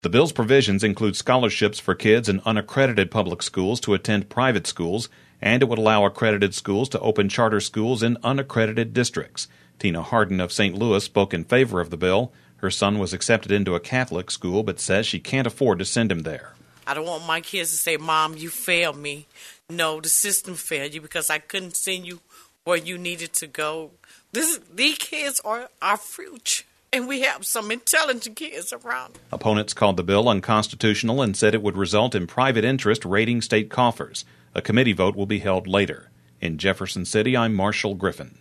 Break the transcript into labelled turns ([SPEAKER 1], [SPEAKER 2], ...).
[SPEAKER 1] The bill's provisions include scholarships for kids in unaccredited public schools to attend private schools, and it would allow accredited schools to open charter schools in unaccredited districts. Tina Harden of St. Louis spoke in favor of the bill. Her son was accepted into a Catholic school, but says she can't afford to send him there.
[SPEAKER 2] I don't want my kids to say, Mom, you failed me. No, the system failed you because I couldn't send you where you needed to go. These kids are our future, and we have some intelligent kids around.
[SPEAKER 1] Opponents called the bill unconstitutional and said it would result in private interest raiding state coffers. A committee vote will be held later. In Jefferson City, I'm Marshall Griffin.